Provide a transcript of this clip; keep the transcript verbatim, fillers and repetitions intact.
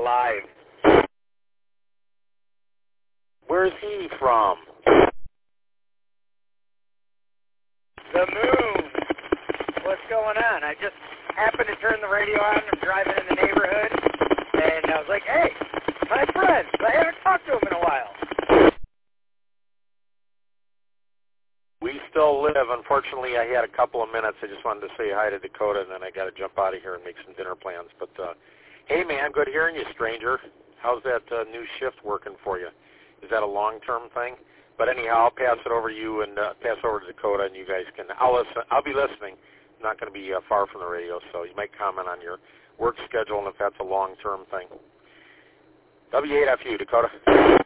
alive. Where's he from? The moon. What's going on? I just happened to turn the radio on. I'm driving in the neighborhood, and I was like, hey, my friend. I haven't talked to him in a while. We still live. Unfortunately, I had a couple of minutes. I just wanted to say hi to Dakota, and then I got to jump out of here and make some dinner plans. But, uh, hey, man, good hearing you, stranger. How's that uh, new shift working for you? Is that a long-term thing? But anyhow, I'll pass it over to you and uh, pass over to Dakota, and you guys can. I'll listen. I'll be listening. I'm not going to be uh, far from the radio, so you might comment on your work schedule and if that's a long-term thing. W eight F U, Dakota.